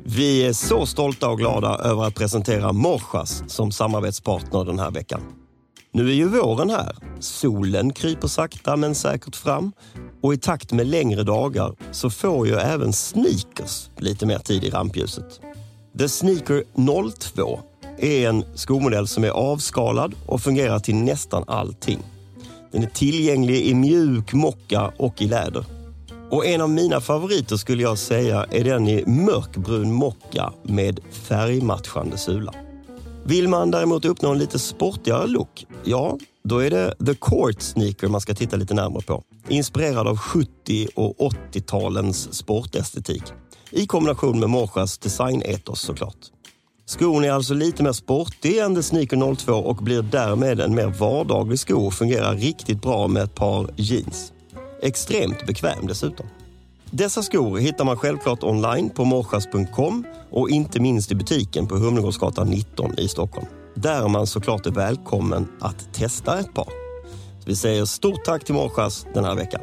Vi är så stolta och glada över att presentera Morsas som samarbetspartner den här veckan. Nu är ju våren här. Solen kryper sakta men säkert fram. Och i takt med längre dagar så får ju även sneakers lite mer tid i rampljuset. The Sneaker 02 är en skomodell som är avskalad och fungerar till nästan allting. Den är tillgänglig i mjuk mocka och i läder. Och en av mina favoriter skulle jag säga är den i mörkbrun mocka med färgmatchande sula. Vill man däremot uppnå en lite sportigare look, ja, då är det The Court Sneaker man ska titta lite närmare på. Inspirerad av 70- och 80-talens sportestetik. I kombination med Morsas designetos såklart. Skon är alltså lite mer sportig än The Sneaker 02 och blir därmed en mer vardaglig sko och fungerar riktigt bra med ett par jeans. Extremt bekväm dessutom. Dessa skor hittar man självklart online på morsas.com och inte minst i butiken på Humlegårdsgatan 19 i Stockholm. Där man såklart är välkommen att testa ett par. Så vi säger stort tack till Morsas den här veckan.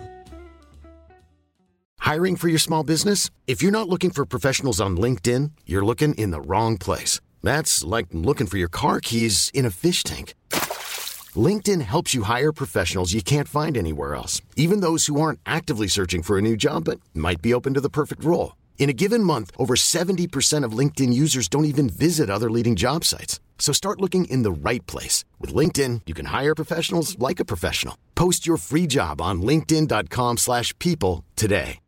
Hiring for your small business? If you're not looking for professionals on LinkedIn, you're looking in the wrong place. That's like looking for your car keys in a fish tank. LinkedIn helps you hire professionals you can't find anywhere else, even those who aren't actively searching for a new job but might be open to the perfect role. In a given month, over 70% of LinkedIn users don't even visit other leading job sites. So start looking in the right place. With LinkedIn, you can hire professionals like a professional. Post your free job on linkedin.com/people today.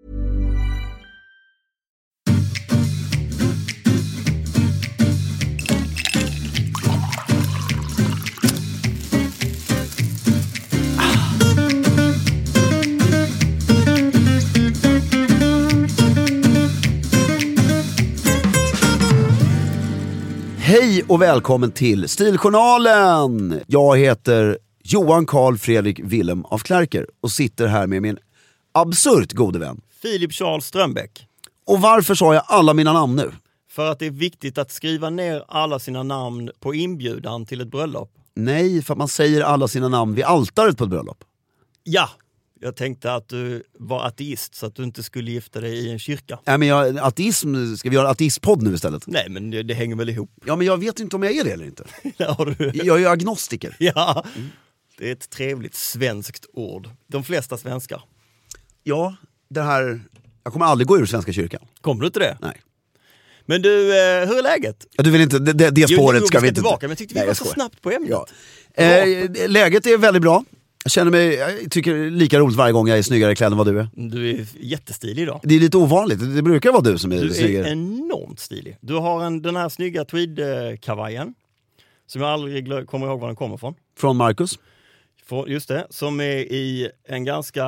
Hej och välkommen till Stiljournalen! Jag heter Johan Carl Fredrik Willem af Klerker och sitter här med min absurt gode vän Filip Charles Strömbäck. Och varför sa jag alla mina namn nu? För att det är viktigt att skriva ner alla sina namn på inbjudan till ett bröllop. Nej, för att man säger alla sina namn vid altaret på ett bröllop. Ja, jag tänkte att du var ateist så att du inte skulle gifta dig i en kyrka. Nej, men ateism, ska vi göra ateistpodd nu istället? Nej, men det hänger väl ihop. Ja, men jag vet inte om jag är det eller inte. Du... Jag är ju agnostiker. Ja, det är ett trevligt svenskt ord. De flesta svenskar. Ja, det här... Jag kommer aldrig gå ur Svenska kyrkan. Kommer du inte det? Nej. Men du, hur är läget? Ja, du vill inte... Det spåret ska vi inte... Tillbaka, men jag tyckte vi var så snabbt på ämnet. Ja. Läget är väldigt bra. Jag tycker det är lika roligt varje gång jag är snyggare klädd än vad du är. Du är jättestilig idag. Det är lite ovanligt, det brukar vara du som är snyggare. Du är enormt stilig. Du har den här snygga tweed-kavajen som jag aldrig kommer ihåg var den kommer från. Från Marcus. Just det, som är i en ganska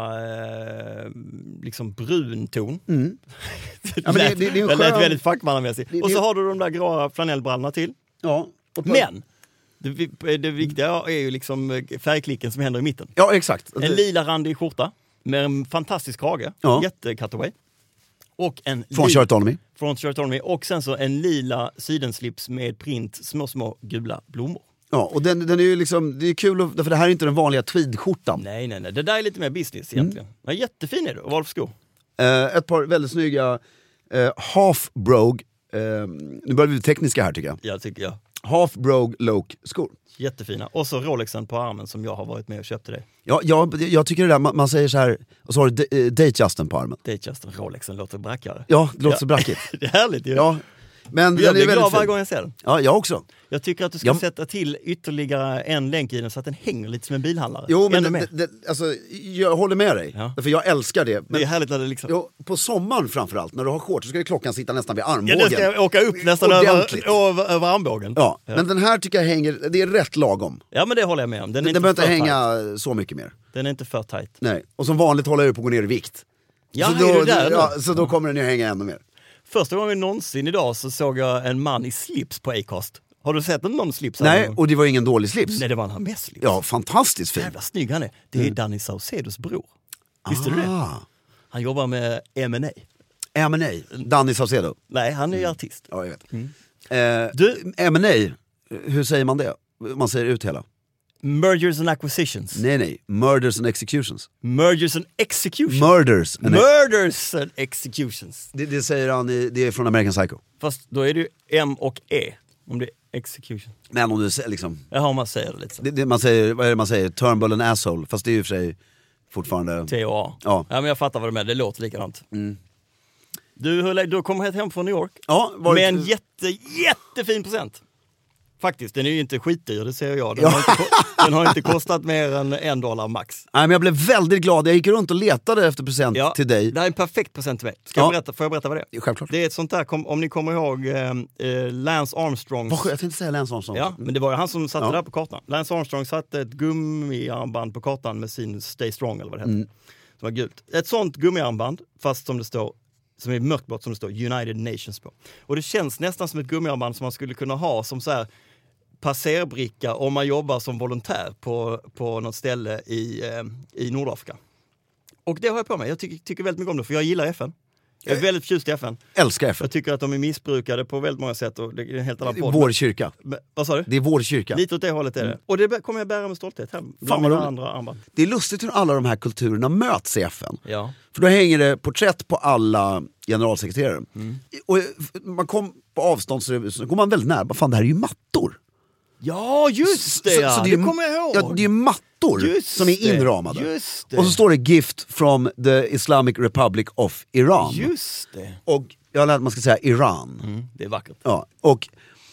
liksom brun ton. Mm. Ja, det lät väldigt fackmannamässigt. Och så har du de där grå flanellbrallorna till. Ja. Men det viktiga är ju liksom färgklicken som händer i mitten. Ja, exakt. En lila randig skjorta med en fantastisk krage. Ja. Jätte-cutaway. Och en från Shirtonomy. Från Shirtonomy. Och sen så en lila sidenslips med print, små gula blommor. Ja, och den är ju liksom, det är kul för det här är inte den vanliga tweedskjortan. Nej. Det där är lite mer business egentligen. Men jättefin är du. Och vad för skor? Ett par väldigt snygga half brogue. Nu börjar vi bli tekniska här tycker jag. Ja, tycker jag. Half brogue loke skor. Jättefina. Och så Rolexen på armen som jag har varit med och köpt till dig. Ja, jag tycker det där, man säger så här, och så har du Datejustin på armen. Datejustin, Rolexen låter brackare. Ja, det låter så brackigt. Det är härligt ju. Ja. Men jag blir glad varje gång jag ser den. Ja, jag också. Jag tycker att du ska sätta till ytterligare en länk i den så att den hänger lite som en bilhandlare. Jo, men alltså, jag håller med dig. Ja. För jag älskar det. Men det är härligt när det liksom... Jo, på sommaren framförallt, när du har shorts så ska klockan sitta nästan vid armbågen. Ja, den ska åka upp nästan över armbågen. Ja, men den här tycker jag hänger, det är rätt lagom. Ja, men det håller jag med om. Den behöver inte hänga så mycket mer. Den är inte för tight. Nej, och som vanligt håller jag upp och går ner i vikt. Ja, så då kommer den ju hänga ännu mer. Första gången någonsin idag så såg jag en man i slips på Acast. Har du sett någon slips? Nej, och det var ingen dålig slips. Nej, det var en Hermès-slips. Ja, fantastiskt fin. Jävla snygg han är. Det är Danny Saucedos bror. Visste du det? Han jobbar med M&A. M&A? Danny Saucedo? Nej, han är ju artist. Ja, jag vet. Du, M&A, hur säger man det? Man säger ut hela. Mergers and acquisitions. Nej. Murders and executions. Mergers and executions. Murders and executions. Det säger han, det är från American Psycho. Fast då är det ju M och E. Om det är execution. Men om du säger liksom... Jaha, man säger det lite så. Man säger, vad är det man säger? Turnbull and asshole. Fast det är ju för sig fortfarande... T-O-A. Ja. Men jag fattar vad det är. Det låter likadant. Du kommer hem från New York. Ja, med en jättefin present. Faktiskt, den är ju inte skitdyr, det ser jag. Den har inte kostat mer än $1 max. Nej, men jag blev väldigt glad. Jag gick runt och letade efter present till dig. Det här är en perfekt present till mig. Får jag berätta vad det är? Självklart. Det är ett sånt där, om ni kommer ihåg Lance Armstrongs... Jag tänkte säga Lance Armstrong. Ja, men det var ju han som satte det där på kartan. Lance Armstrong satte ett gummiarmband på kartan med sin Stay Strong, eller vad det heter. Som var gult. Ett sånt gummiarmband, fast som det står... som är mörkblått, som det står United Nations på. Och det känns nästan som ett gummiarmband som man skulle kunna ha som så här passerbricka om man jobbar som volontär på något ställe i Nordafrika. Och det har jag på mig. Jag tycker väldigt mycket om det, för jag gillar FN. Jag är väldigt förtjust i FN. Älskar FN. Jag tycker att de är missbrukade på väldigt många sätt, och det är en helt annan podd. Vår kyrka. Vad sa du? Det är vår kyrka. Lite åt det hållet är det. Och det kommer jag bära med stolthet hem. Fan vad andra armband. Det är lustigt hur alla de här kulturerna möts i FN. Ja. För då hänger det porträtt på alla generalsekreterare. Och man kom på avstånd så går man väldigt nära. Fan, det här är ju mattor. Ja, just det! Så det kommer jag ihåg. Ja, det är mattor som är inramade. Just det. Och så står det gift from the Islamic Republic of Iran. Just det. Och jag har lärt att man ska säga Iran. Det är vackert. Ja, och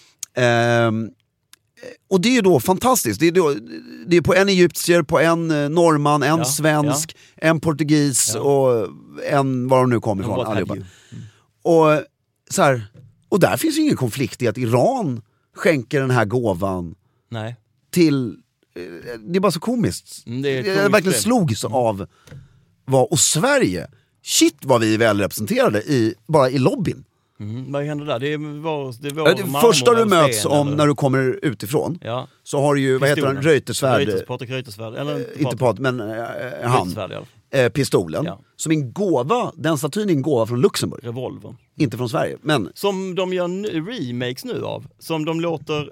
det är ju då fantastiskt. Det är på en egyptier, på en norrman, en svensk, en portugis och en var de nu kommer ifrån allihopa. Och så här, och där finns ju ingen konflikt i att Iran skänker den här gåvan till... Det är bara så komiskt. Jag verkligen slogs av och Sverige, shit vad vi är väl representerade bara i lobbyn. Vad händer där? Det första du möts om när du kommer utifrån, så har du ju, vad heter han, Reuterswärd. Patrik Reuterswärd. Eller inte Patrik, men han. Pistolen. Ja. Som en gåva, den statyn är en gåva från Luxemburg. Revolver. Inte från Sverige, men... Som de gör remakes nu av. Som de låter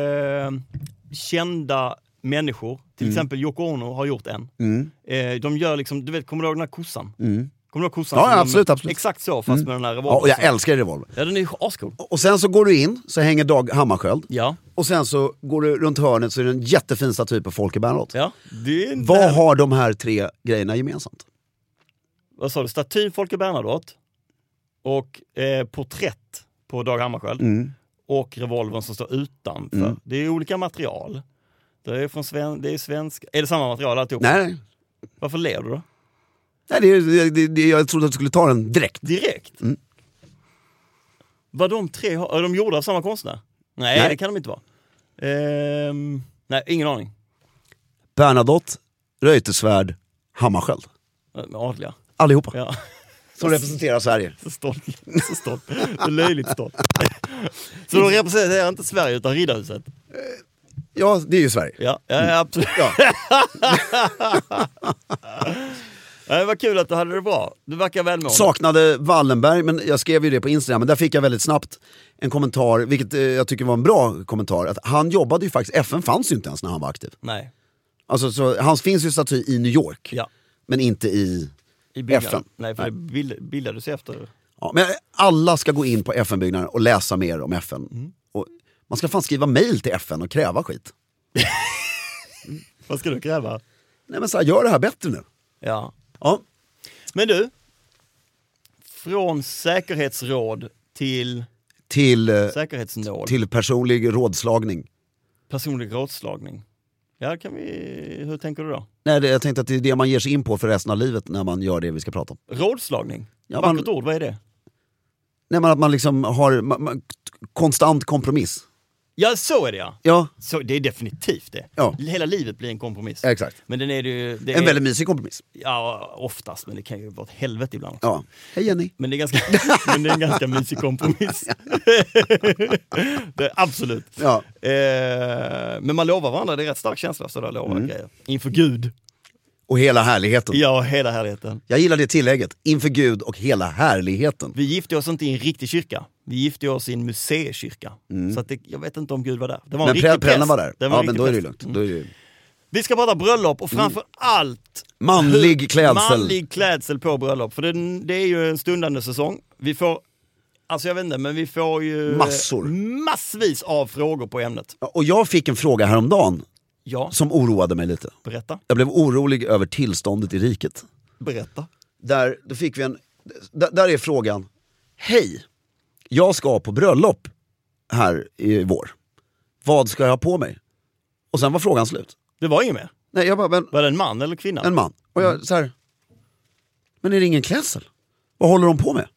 kända människor, till exempel Yoko Ono har gjort en. De gör liksom, du vet, kommer du ihåg den här kossan? Kommer du ihåg kossan? Ja, absolut. Exakt så, fast med den här revolvern. Ja, och jag älskar revolver. Ja, den är ascool. Och sen så går du in, så hänger Dag Hammarskjöld. Ja. Och sen så går du runt hörnet, så är det en jättefin staty på Folke Bernadotte. Ja. Vad har de här 3 grejerna gemensamt? Vad sa du? Statyn Folke Bernadotte och porträtt på Dag Hammarskjöld och revolvern som står utanför. Det är olika material. Det är från det är svensk. Är det samma material alltihop? Nej. Varför ler du då? Nej, jag trodde att du skulle ta den direkt. Direkt? Vad de 3 har? Är de gjorda av samma konstnär? Nej, det kan de inte vara. Nej, ingen aning. Bernadotte, Reuterswärd, Hammarskjöld. Adliga. Allihopa. Ja. Som representerar Sverige. Så stolt. Så löjligt stolt. Så de representerar inte Sverige utan Riddarhuset. Ja, det är ju Sverige. Ja, absolut. Ja. Det var kul att du hade det bra. Du verkar välmående. Saknade Wallenberg, men jag skrev ju det på Instagram. Men där fick jag väldigt snabbt en kommentar, vilket jag tycker var en bra kommentar. Att han jobbade ju faktiskt, FN fanns ju inte ens när han var aktiv. Nej. Alltså, så, han finns ju staty i New York. Ja. Men inte i FN. Nej, för det bildades efter. Ja, men alla ska gå in på FN-byggnaden och läsa mer om FN. Och man ska fan skriva mejl till FN och kräva skit. Vad ska du kräva? Nej, men så här, gör det här bättre nu. Ja. Ja. Men du, från säkerhetsråd till säkerhetsnåd. Till personlig rådslagning. Personlig rådslagning. Ja, hur tänker du då? Nej, jag tänkte att det är det man ger sig in på för resten av livet när man gör det vi ska prata om. Rådslagning? Ja, vackert ord, vad är det? Nej, men att man liksom har konstant kompromiss. Ja, så är det ja. Så, det är definitivt det. Ja. Hela livet blir en kompromiss. Exakt. Men den är en väldigt mysig kompromiss. Ja, oftast, men det kan ju vara ett helvete ibland också. Ja. Hej Jenny. Men det är en ganska mysig kompromiss. Det är absolut. Ja. Men man lovar varandra, det är rätt stark känsla så där lovar grejer. Inför Gud. Och hela härligheten. Ja, hela härligheten. Jag gillar det tillägget. Inför Gud och hela härligheten. Vi gifte oss inte i en riktig kyrka. Vi gifte oss i en museikyrka. Så att jag vet inte om Gud var där. Det var men prällen var där. Ja, men då är det lugnt. Då är det... Vi ska prata bröllop och framför allt manlig klädsel på bröllop. För det är ju en stundande säsong. Vi får, alltså jag vet inte, men vi får ju massvis av frågor på ämnet. Och jag fick en fråga häromdagen som oroade mig lite. Berätta. Jag blev orolig över tillståndet i riket. Berätta. Då fick vi där är frågan: hej, jag ska på bröllop här i vår. Vad ska jag ha på mig? Och sen var frågan slut. Det var inget mer? Nej, jag bara, var det en man eller kvinna? En man. Och jag så här, men är det ingen klädsel? Vad håller de på med?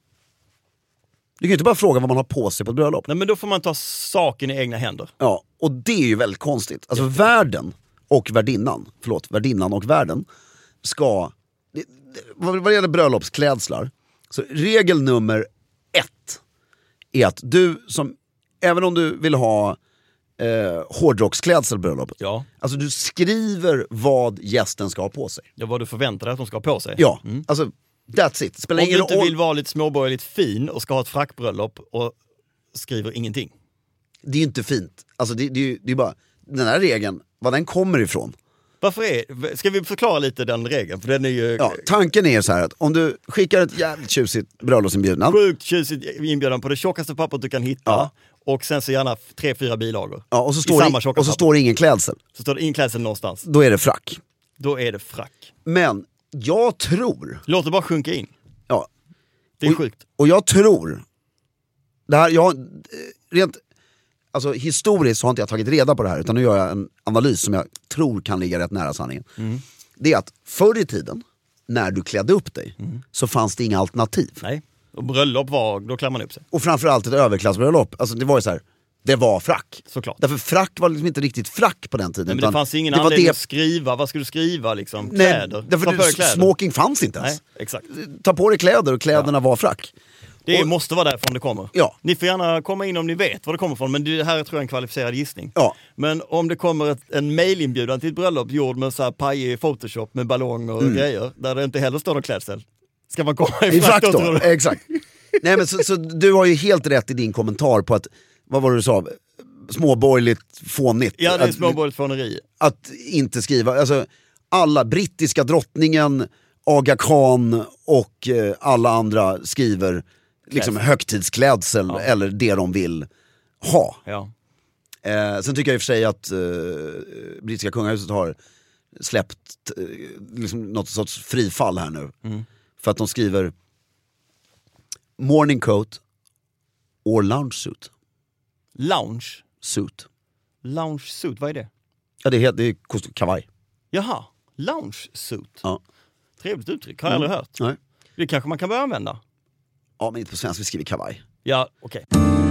Du kan ju inte bara fråga vad man har på sig på ett bröllop. Nej, men då får man ta saken i egna händer. Ja, och det är ju väldigt konstigt. Alltså värden och värdinnan och värden ska, vad det gäller bröllopsklädslar, så regel nummer 1 är att du som, även om du vill ha hårdrocksklädsel bröllopet. Ja. Alltså du skriver vad gästen ska ha på sig. Ja, vad du förväntar dig att de ska ha på sig. Ja, alltså that's it. Spelar om du inte vill vara lite småborgerligt fin och ska ha ett frackbröllop och skriver ingenting. Det är ju inte fint. Alltså det är bara, den här regeln, vad den kommer ifrån. Ska vi förklara lite den regeln? För den är ju... Ja, tanken är så här att om du skickar ett jävligt tjusigt bröllopsinbjudning. Sjukt tjusigt inbjudan på det tjockaste pappret du kan hitta. Ja. Och sen så gärna 3-4 bilagor. Ja, och så står det ingen klädsel. Så står det ingen klädsel någonstans. Då är det frack. Men jag tror... Låt det bara sjunka in. Ja. Det är sjukt. Och jag tror... Det här, rent... Alltså historiskt har inte jag tagit reda på det här, utan nu gör jag en analys som jag tror kan ligga rätt nära sanningen. Det är att förr i tiden, när du klädde upp dig, så fanns det inga alternativ. Nej, och bröllop då klär man upp sig. Och framförallt ett överklassbröllop, alltså det var ju så här, det var frack. Såklart. Därför frack var liksom inte riktigt frack på den tiden. Nej, men det fanns ingen anledning att skriva, vad skulle du skriva liksom? Kläder? Nej, därför smoking fanns inte ens. Nej, exakt. Ta på dig kläder och kläderna var frack. Det måste vara därifrån det kommer. Ja. Ni får gärna komma in om ni vet var det kommer från, men det här tror jag är en kvalificerad gissning. Ja. Men om det kommer en mailinbjudan till ett bröllop gjord med så här pajig Photoshop med ballonger och grejer, där det inte heller står någon klädsel, ska man komma i frack då? Exakt. Nej, men så du har ju helt rätt i din kommentar på att, vad var det du sa? Småborgerligt fånigt. Ja, det är småborgerligt fåneri. Att inte skriva, alltså alla, brittiska drottningen, Aga Khan och alla andra skriver liksom högtidsklädsel eller det de vill ha. Ja. Sen tycker jag i och för sig att brittiska kungahuset har släppt liksom något sorts frifall här nu. För att de skriver morning coat or lounge suit. Lounge? Suit. Lounge suit, vad är det? Ja, det är kavaj. Jaha, lounge suit. Ja. Trevligt uttryck, har jag aldrig hört. Nej. Det kanske man kan börja använda. Ja, men inte på svenska, vi skriver kavaj. Ja, okej.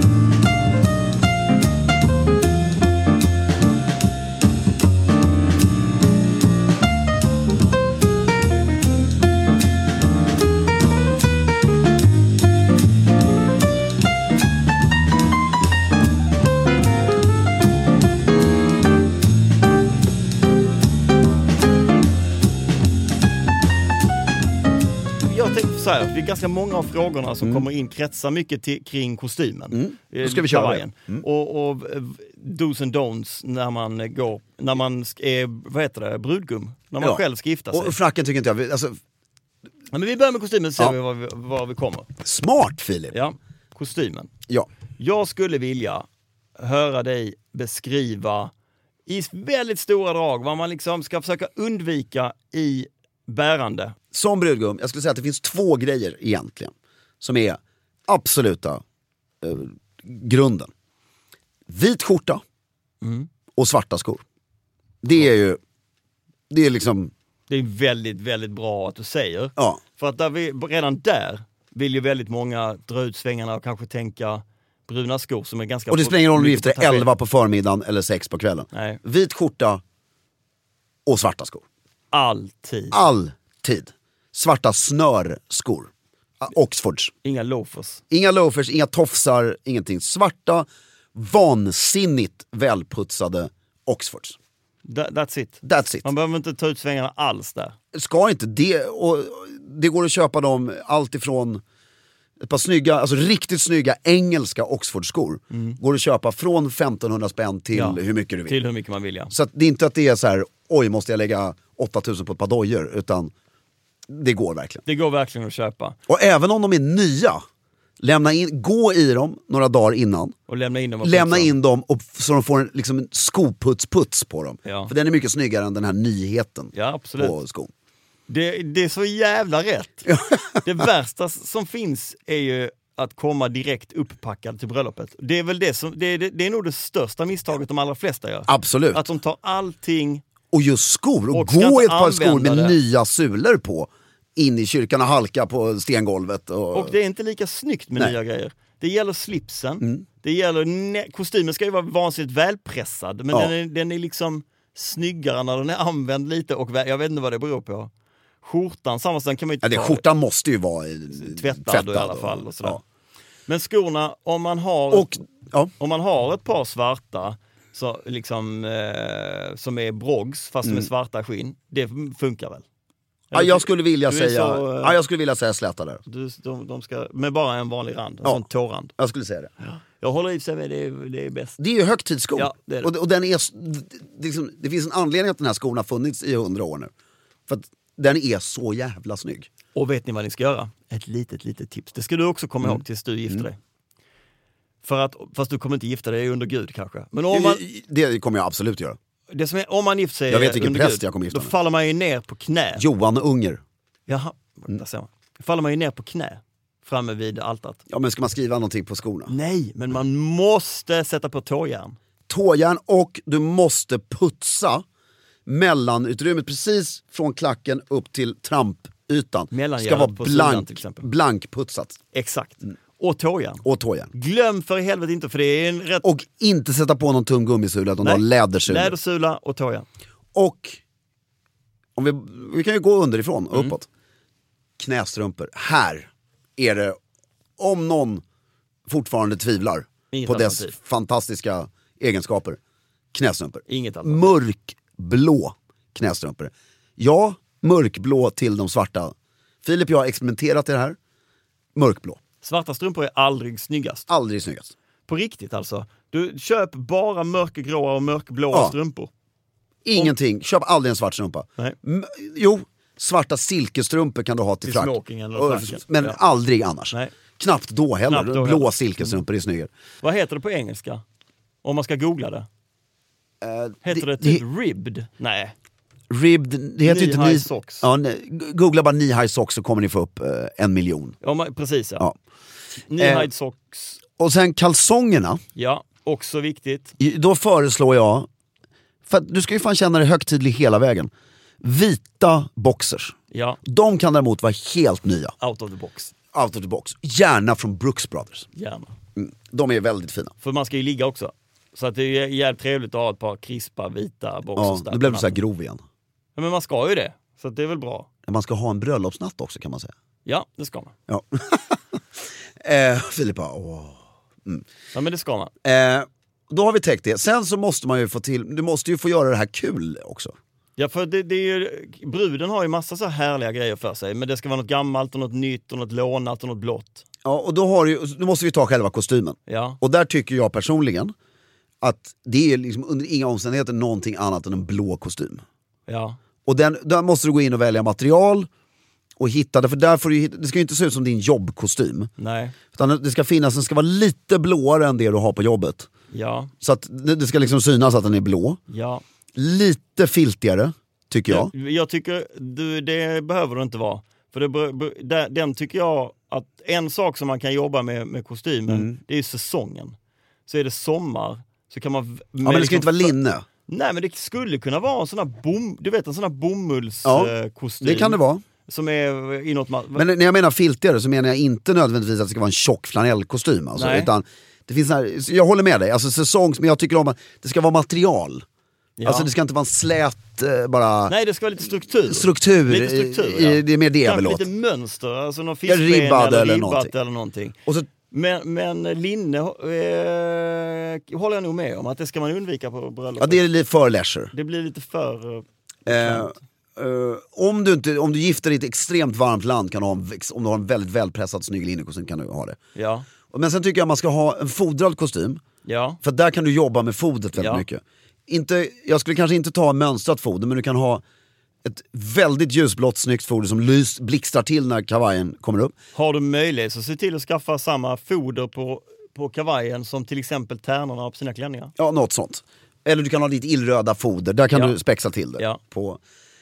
Så här, det är ganska många av frågorna som kommer in kretsar mycket kring kostymen. Då ska vi köra det. Och do's and don'ts när man är, vad heter det, brudgum, när man själv ska gifta sig. Och fracken tycker inte jag, alltså... Men vi börjar med kostymen så ser vi var vi kommer. Smart, Filip. Ja, kostymen. Ja. Jag skulle vilja höra dig beskriva i väldigt stora drag vad man liksom ska försöka undvika i bärande. Som brudgum, jag skulle säga att det finns 2 grejer egentligen som är absoluta grunden. Vit skjorta och svarta skor. Det är liksom... Det är väldigt, väldigt bra att du säger. Ja. För att redan där vill ju väldigt många dra ut svängarna och kanske tänka bruna skor som är ganska... Och det spelar ingen roll om du gifter 11 på förmiddagen eller 6 på kvällen. Nej. Vit skjorta och svarta skor. Alltid. Svarta snörskor. Oxfords. Inga loafers. Inga loafers, inga tofsar, ingenting. Svarta, vansinnigt välputsade Oxfords. That's it. Man behöver inte ta ut svängarna alls där. Ska inte det, och det går att köpa dem allt ifrån ett par snygga, alltså riktigt snygga engelska Oxford-skor. Går att köpa från 1500 spänn till hur mycket du vill. Till hur mycket man vill, ja. Så att det är inte att det är så här oj, måste jag lägga 8000 på ett par dojor, utan det går verkligen. Det går verkligen att köpa. Och även om de är nya, gå i dem några dagar innan. Och lämna in dem och så de får liksom en skoputs på dem. Ja. För den är mycket snyggare än den här nyheten på skon. Det är så jävla rätt. Det värsta som finns är ju att komma direkt upppackad till bröllopet. Det är väl det som, det är nog det största misstaget de allra flesta gör. Absolut. Att de tar allting. Och just skor, och gå i ett par skor med nya sulor på. In i kyrkan och halka på stengolvet. Och det är inte lika snyggt med nya grejer. Det gäller slipsen. Det gäller kostymen ska ju vara vansinnigt välpressad. Men den är liksom snyggare när den är använd lite. Och jag vet inte vad det beror på. Skjortan, samma sak kan man inte skjortan måste ju vara tvättad i alla fall. Och sådär. Ja. Men skorna, om man har ett par svarta så liksom, som är brogs fast med svarta skinn, det funkar väl? Jag skulle vilja säga släta där. De ska, med bara en vanlig rand, en sån tårand. Jag skulle säga det. Ja. Jag håller i sig med det är bäst. Det är ju högtidsskor. Ja, det är det. Och den är, liksom, det finns en anledning att den här skon har funnits i 100 år nu. För att den är så jävla snygg. Och vet ni vad ni ska göra? Ett litet tips. Det ska du också komma ihåg tills du gifter dig. Fast du kommer inte gifta dig under Gud kanske. Men det kommer jag absolut göra. Det som är, om man gifter sig jag vet vilken under präst Gud, jag kommer gifta då faller man ju ner på knä. Johan Unger. Jaha, där ser man. Då faller man ju ner på knä framme vid altaret. Ja, men ska man skriva någonting på skorna? Nej, men man måste sätta på tåjärn. Tåjärn, och du måste putsa mellanutrymmet precis från klacken upp till trampytan. Ska vara blankputsat. Exakt. Och tåjärn. Glöm för i helvete inte, för det är en rätt... Och inte sätta på någon tung gummisula, utan någon lädersula. Lädersula och tåjärn. Och om vi kan ju gå underifrån och uppåt. Knästrumpor. Här är det, om någon fortfarande tvivlar på dess fantastiska egenskaper, knästrumpor. Inget alternativ. Mörkblå knästrumpor. Ja, mörkblå till de svarta. Filip, jag har experimenterat i det här. Mörkblå. Svarta strumpor är aldrig snyggast. Aldrig snyggast. På riktigt alltså. Du köp bara mörkgråa och mörkblåa strumpor. Ingenting. Köp aldrig en svart strumpa. Nej. Jo, svarta silkestrumpor kan du ha till frack. Men aldrig annars. Nej. Knappt då heller. Blå silkestrumpor är snyggare. Vad heter det på engelska? Om man ska googla det. Heter det typ ribbed? Nej. Ribbed, det heter inte knee-high socks. Ja, googla bara knee-high socks så kommer ni få upp 1 miljon. Ja, precis ja. Knee-high socks. Och sen kalsongerna. Ja, också viktigt. Då föreslår jag, för att du ska ju fan känna dig högtidlig hela vägen. Vita boxers. Ja. De kan däremot vara helt nya. Out of the box. Out of the box. Gärna från Brooks Brothers. Gärna. De är väldigt fina. För man ska ju ligga också. Så att det är jävligt trevligt att ha ett par krispa vita boxers. Ja, det blev så här grov igen. Ja, men man ska ju det. Så att det är väl bra. Man ska ha en bröllopsnatt också, kan man säga. Ja, det ska man. Ja. Filippa, Ja, men det ska man. Då har vi täckt det. Sen så måste man ju du måste ju få göra det här kul också. Ja, för det är ju, bruden har ju massa så härliga grejer för sig. Men det ska vara något gammalt och något nytt och något lånat och något blått. Ja, och då måste vi ta själva kostymen. Ja. Och där tycker jag personligen att det är liksom under inga omständigheter någonting annat än en blå kostym. Ja. Och där måste du gå in och välja material och hitta det, för där får det ska ju inte se ut som din jobbkostym. Nej. Utan den ska vara lite blåare än det du har på jobbet. Ja. Så att det ska liksom synas att den är blå. Ja. Lite filtigare, tycker jag. Jag tycker det behöver det inte vara. För den tycker jag att en sak som man kan jobba med kostymen, det är säsongen. Så är det sommar, så kan man... Ja, men det ska inte vara linne. Nej, men det skulle kunna vara en sån här bomullskostym. Det kan det vara. Som är i något... Men när jag menar filtigare så menar jag inte nödvändigtvis att det ska vara en tjock flanellkostym. Alltså, utan det finns här, jag håller med dig, alltså säsongs, men jag tycker om att det ska vara material. Ja. Alltså det ska inte vara en slät bara... Nej, det ska vara lite struktur. Ja. Det är mer det jag vill åt. Lite mönster, alltså någon fiskben eller någonting. Och så... Men linne håller jag nog med om att det ska man undvika på bröllop. Ja, det är lite för leisure. Det blir lite för... om du gifter dig i ett extremt varmt land kan du om du har en väldigt välpressad snygg linnekostym kan du ha det. Ja. Men sen tycker jag man ska ha en fodrad kostym. Ja. För där kan du jobba med fodret väldigt mycket. jag skulle kanske inte ta mönstrat foder, men du kan ha ett väldigt ljusblått snyggt foder som blixtrar till när kavajen kommer upp. Har du möjlighet så se till att skaffa samma foder på kavajen som till exempel tärnorna har på sina klänningar. Ja, något sånt. Eller du kan ha ditt illröda foder, där kan du spexa till det. Ja. På.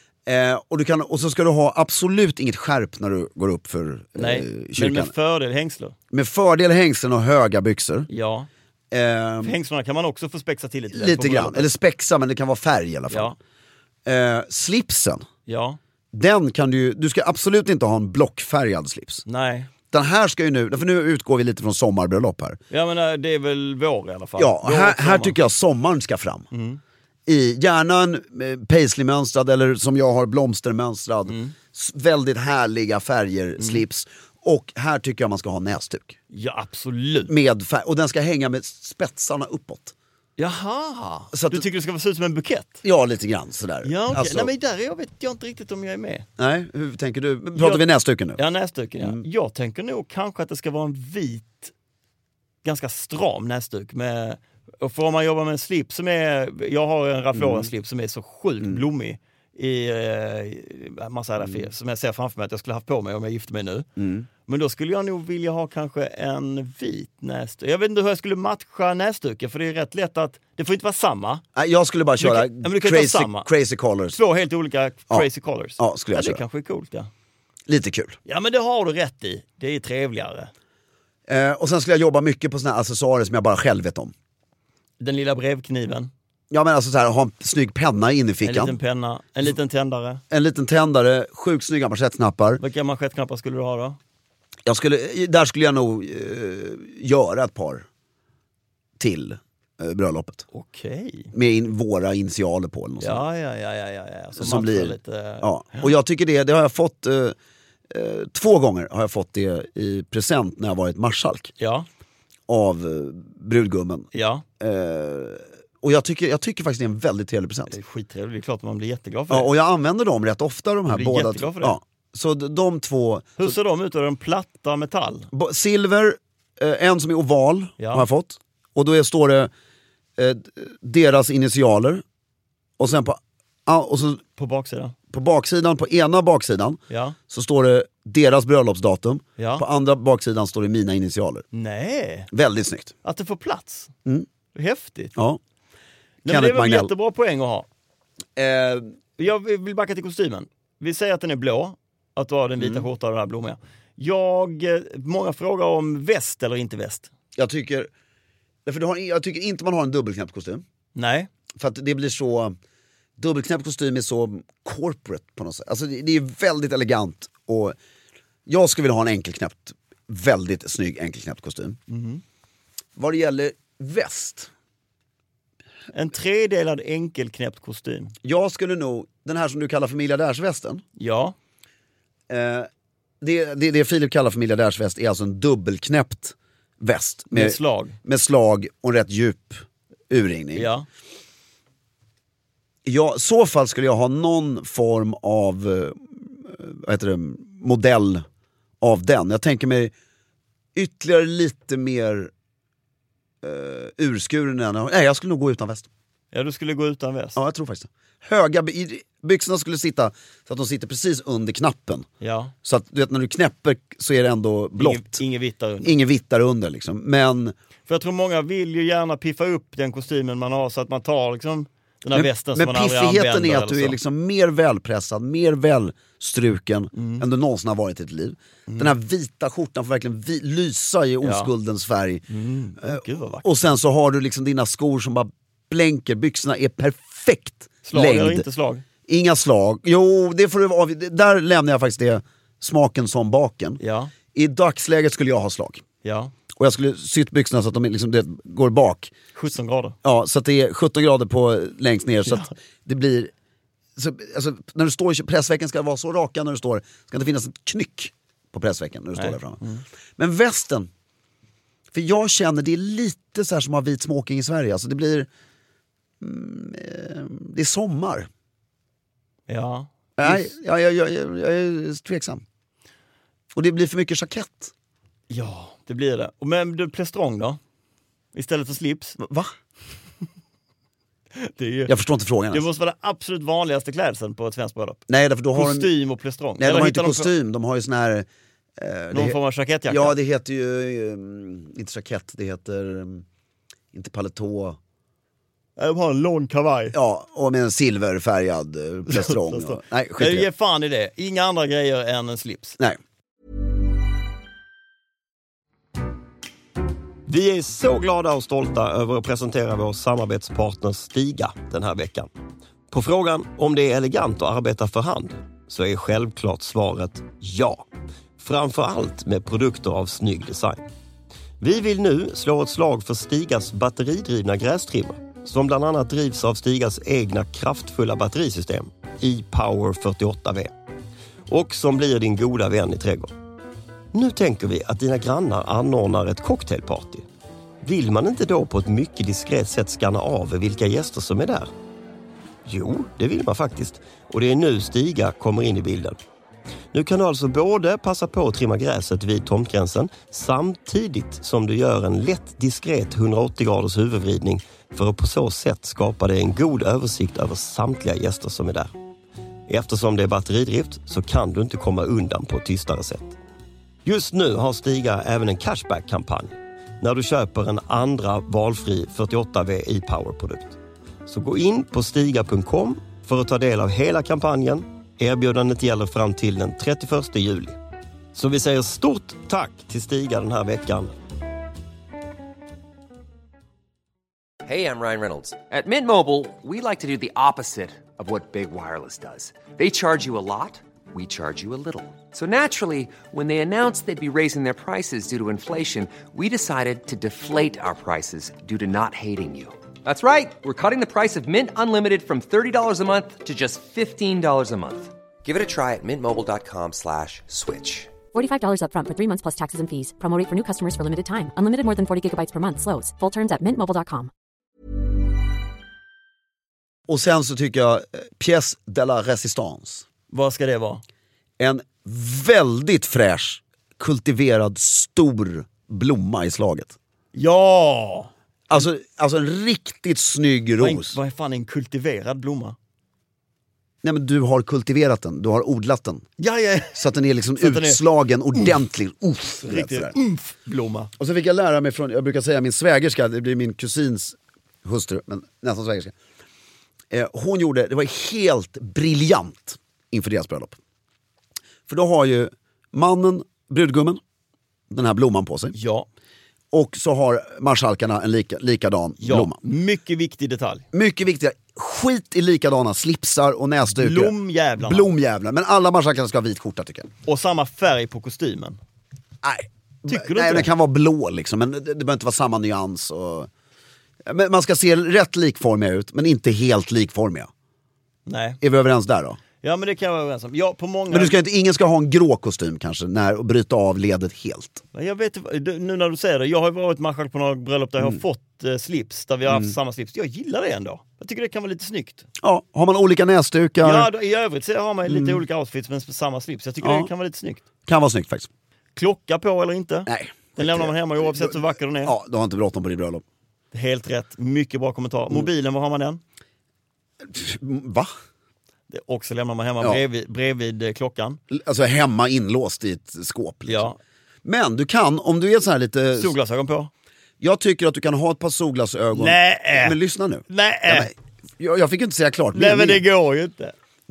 Och så ska du ha absolut inget skärp när du går upp för kyrkan. Men med fördel hängslor. Med fördel hängslen och höga byxor. Ja. Hängslorna kan man också få spexa till lite grann. Eller spexa, men det kan vara färg i alla fall. Ja. Slipsen. Ja. Den kan du ska absolut inte ha en blockfärgad slips. Nej. Den här ska ju för nu utgår vi lite från sommarbröllop här. Ja, men det är väl vår i alla fall. Ja, här tycker jag sommaren ska fram. I gärna en paisley-mönstrad eller som jag har blomstermönstrad. Väldigt härliga färger, slips. Och här tycker jag man ska ha näsduk. Ja, absolut. Med färg, och den ska hänga med spetsarna uppåt. Jaha, så att du tycker det ska se ut som en bukett? Ja, lite grann sådär. Ja, okay. Nej, men där vet jag inte riktigt om jag är med. Nej, hur tänker du? Pratar vi näsduken nu? Ja, näsduken, ja. Jag tänker nog kanske att det ska vara en vit, ganska stram näsduk med... Och får man jobba med en slip som är... Jag har en Ralph Lauren slip som är så sjukt blommig i massa RFI som jag ser framför mig att jag skulle haft på mig om jag gifte mig nu. Men då skulle jag nog vilja ha kanske en vit näsduk. Jag vet inte hur jag skulle matcha näsduken, för det är rätt lätt att... Det får inte vara samma. Nej, jag skulle bara köra crazy colors. Två helt olika crazy colors. Ja, skulle jag köra. Det kanske är coolt, ja. Lite kul. Ja, men det har du rätt i. Det är trevligare. Och sen skulle jag jobba mycket på såna här accessoarer som jag bara själv vet om. Den lilla brevkniven. Ja, men alltså så här, ha en snygg penna in i fickan. En liten penna, en liten tändare. En liten tändare, sjukt snygga manschettknappar. Vilka manschettknappar skulle du ha då? Där skulle jag nog göra ett par till bröllopet. Okej. Med våra initialer på eller något sånt. Ja. Som blir lite... Ja. Och jag tycker det har jag fått 2 gånger har jag fått det i present när jag varit marskalk. Ja. Av brudgummen. Ja. Och jag tycker faktiskt det är en väldigt trevlig present. Det är skittrevligt, det är klart att man blir jätteglad för det. Ja, och jag använder dem rätt ofta, de här båda. Jätteglad för det. Ja. Så de två... Hur ser de ut? Är de platta metall? Silver, en som är oval har jag fått. Och då står det deras initialer. Och sen på baksidan? På baksidan, på ena baksidan så står det deras bröllopsdatum. På andra baksidan står det mina initialer. Nej. Väldigt snyggt. Att det får plats. Häftigt. Ja. Nej, det är väl jättebra poäng att ha. Jag vill backa till kostymen. Vi säger att den är blå. Att du har den vita skjortan och den här blommiga. Många frågar om väst eller inte väst. Jag tycker inte man har en dubbelknäppt kostym. Nej. För att det blir så... Dubbelknäppt kostym är så corporate på något sätt. Alltså det är väldigt elegant. Och jag skulle vilja ha en enkelknäppt, väldigt snygg enkelknäppt kostym. Vad det gäller väst... En 3-delad enkelknäppt kostym. Jag skulle nog, den här som du kallar för miljardärsvästen. Ja. Det Filip kallar för miljardärsväst är alltså en dubbelknäppt väst. Med slag. Med slag och en rätt djup urringning. Ja. I så fall skulle jag ha någon form av modell av den. Jag tänker mig ytterligare lite mer urskuren än... Nej, jag skulle nog gå utan väst. Ja, du skulle gå utan väst. Ja, jag tror faktiskt det. Byxorna skulle sitta så att de sitter precis under knappen. Ja. Så att du vet, när du knäpper så är det ändå blått. Ingen vittar under. Ingen vittar under liksom. Men... För jag tror många vill ju gärna piffa upp den kostymen man har så att man tar liksom den här västen som man aldrig använder. Men piffigheten är att du är liksom mer välpressad, mer välstruken än du någonsin har varit i ditt liv. Den här vita skjortan får verkligen lysa i oskuldens färg. Gud, vad vackert. Och sen så har du liksom dina skor som bara blänker. Byxorna är perfekt slag längd. Eller inte slag? Inga slag. Jo, det får du vara. Där lämnar jag faktiskt det smaken som baken. Ja. I dagsläget skulle jag ha slag. Ja. Och jag skulle sytt byxorna så att de liksom, går bak. 17 grader. Ja, så att det är 17 grader på längst ner. Så att det blir... alltså, när du står i pressvecken ska det vara så raka när du står. Ska inte finnas ett knyck på pressvecken när du står där framme. Men västen... För jag känner det är lite så här som att ha vit smoking i Sverige. Alltså det blir... det är sommar. Ja. Nej, jag är tveksam. Och det blir för mycket jackett. Ja, det blir det. Och men du, plestrong då? Istället för slips? Va? Jag förstår inte frågan. Det måste vara det absolut vanligaste klädseln på ett svenskt bröllop. Nej, därför då har kostym och plästrång. Nej, de har inte kostym. De har ju sån här... någon form av jackettjacka. Ja, det heter ju... inte jackett, det heter... inte paletå. De har en lång kavaj. Ja, och med en silverfärgad plästrång. Nej, skit i det. Ge fan i det. Inga andra grejer än en slips. Nej. Vi är så glada och stolta över att presentera vår samarbetspartner Stiga den här veckan. På frågan om det är elegant att arbeta för hand så är självklart svaret ja. Framför allt med produkter av snygg design. Vi vill nu slå ett slag för Stigas batteridrivna grästrimmer som bland annat drivs av Stigas egna kraftfulla batterisystem e-Power 48V och som blir din goda vän i trädgården. Nu tänker vi att dina grannar anordnar ett cocktailparty. Vill man inte då på ett mycket diskret sätt skanna av vilka gäster som är där? Jo, det vill man faktiskt. Och det är nu Stiga kommer in i bilden. Nu kan du alltså både passa på att trimma gräset vid tomtgränsen samtidigt som du gör en lätt diskret 180 graders huvudvridning för att på så sätt skapa dig en god översikt över samtliga gäster som är där. Eftersom det är batteridrift så kan du inte komma undan på ett tystare sätt. Just nu har Stiga även en cashback-kampanj när du köper en andra valfri 48V e-Power-produkt. Så gå in på stiga.com för att ta del av hela kampanjen. Erbjudandet gäller fram till den 31 juli. Så vi säger stort tack till Stiga den här veckan. Hey, I'm Ryan Reynolds. At Mint Mobile, we like to do the opposite of what Big Wireless does. They charge you a lot, we charge you a little. So naturally, when they announced they'd be raising their prices due to inflation, we decided to deflate our prices due to not hating you. That's right. We're cutting the price of Mint Unlimited from $30 a month to just $15 a month. Give it a try at mintmobile.com/switch. $45 up front for 3 months plus taxes and fees. Promo rate for new customers for limited time. Unlimited more than 40 gigabytes per month. Slows full terms at mintmobile.com. Och sen så tycker jag pièce de la résistance. Vad ska det vara? En väldigt fräsch, kultiverad, stor blomma i slaget. Ja! Alltså en riktigt snygg ros. Vad är fan en kultiverad blomma? Nej, men du har kultiverat den, du har odlat den. Ja. Så att den är liksom utslagen ordentligt. Riktigt blomma. Och så fick jag lära mig från, jag brukar säga min svägerska, det blir min kusins hustru, men nästan svägerska. Hon gjorde, det var helt briljant inför deras bröllop. För då har ju mannen, brudgummen, den här blomman på sig. Ja. Och så har marskalkarna en likadan blomma. Mycket viktig detalj. Mycket viktiga. Skit i likadana slipsar och näsdukar. Blomjävlar. Men alla marskalkarna ska ha vit skjorta tycker jag. Och samma färg på kostymen. Nej. Tycker du inte det? Det kan vara blå liksom. Men det behöver inte vara samma nyans. Och... Men man ska se rätt likformiga ut, men inte helt likformiga. Nej. Är vi överens där då? Ja, men det kan jag vara överens om. Ja, på många... Men ingen ska ha en grå kostym kanske och bryta av ledet helt. Jag vet nu när du säger det, jag har varit marschall på några bröllop där jag har fått slips, där vi har haft samma slips. Jag gillar det ändå. Jag tycker det kan vara lite snyggt. Ja, har man olika näsdukar? Ja, i övrigt så har man lite olika outfits men samma slips. Jag tycker det kan vara lite snyggt. Kan vara snyggt faktiskt. Klocka på eller inte? Nej. Den lämnar man hemma oavsett hur vacker den är. Ja, du har inte bråttom på din bröllop. Helt rätt, mycket bra kommentar. Mobilen, var har man den? Va? Det också lämnar man hemma bredvid klockan. Alltså hemma inlåst i ett skåp liksom. Ja. Men du kan, om du är så här lite... Solglasögon på. Jag tycker att du kan ha ett par solglasögon. Nej. Men lyssna nu. Nej. Jag fick inte säga klart. Nej, men det går ju inte.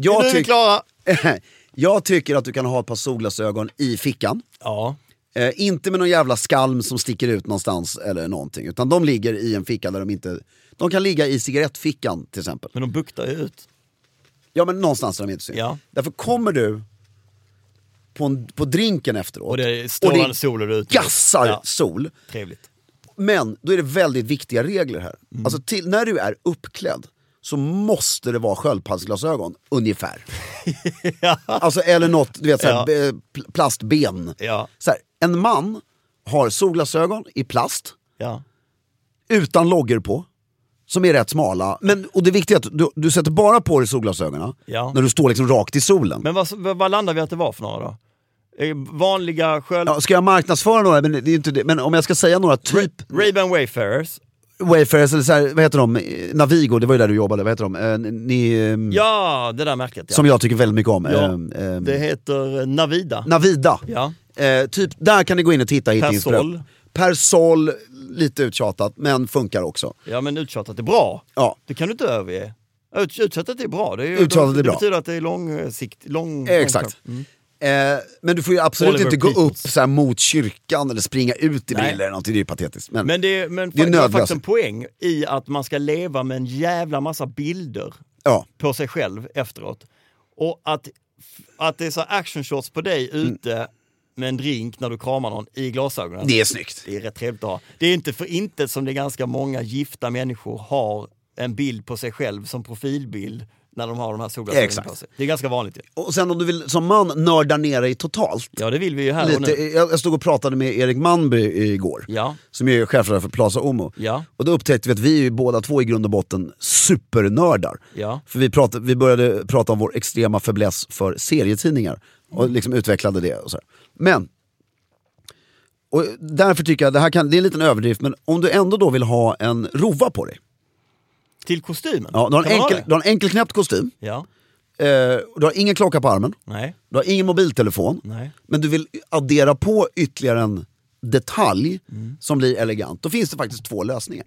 Jag tycker att du kan ha ett par solglasögon i fickan. Ja. Inte med någon jävla skalm som sticker ut någonstans eller någonting. Utan de ligger i en ficka där de inte... De kan ligga i cigarettfickan till exempel. Men de buktar ju ut. Ja, men någonstans där de inte syns. Ja. Därför kommer du på drinken efteråt. Och det är strålande sol och ut. Gassar sol. Trevligt. Men då är det väldigt viktiga regler här. Alltså när du är uppklädd så måste det vara sköldpaddsglasögon ungefär. Ja. Alltså eller något, du vet såhär, plastben. Ja. Så här, en man har solglasögon i plast. Ja. Utan loggor på. Som är rätt smala. Och det viktiga är att du sätter bara på dig solglasögonen när du står liksom rakt i solen. Men vad landar vi att det var för några då? Vanliga ska jag marknadsföra några? Men det är inte det. Men om jag ska säga några typ... Ray-Ban Wayfarers. Wayfarers, eller så här, vad heter de? Navigo, det var ju där du jobbade, vad heter de? Ja, det där märket. Ja. Som jag tycker väldigt mycket om. Det heter Navida. Navida. Ja. Typ, där kan ni gå in och titta. Persol. Persol, lite uttjatat, men funkar också. Ja, men uttjatat är bra. Ja. Det kan du inte överge. Uttjatat är bra. Det betyder att det är lång exakt. Men du får ju absolut inte gå upp så här mot kyrkan eller springa ut i bilen eller någonting, det är ju patetiskt. Men det är faktiskt en poäng i att man ska leva med en jävla massa bilder på sig själv efteråt. Och att det är så action shots på dig ute med en drink när du kramar någon i glasögonen. Det är snyggt. Det är rätt trevligt att ha. Det är inte för inte som det är ganska många gifta människor har en bild på sig själv som profilbild när de har de här solglasögonen på sig. Det är ganska vanligt. Och sen om du vill som man nörda ner dig totalt. Ja, det vill vi ju här lite, och nu. Jag stod och pratade med Erik Manby igår. Ja. Som är chefredaktör för Plaza Omo. Ja. Och då upptäckte vi att vi är ju båda två i grund och botten supernördar. Ja. För vi började prata om vår extrema fäbless för serietidningar. Och liksom utvecklade det och så här. Men och därför tycker jag det är en liten överdrift, men om du ändå då vill ha en rova på dig. Till kostymen? Ja, du har en enkelknäppt kostym. Ja. Du har ingen klocka på armen. Nej. Du har ingen mobiltelefon. Nej. Men du vill addera på ytterligare en detalj som blir elegant. Då finns det faktiskt 2 lösningar.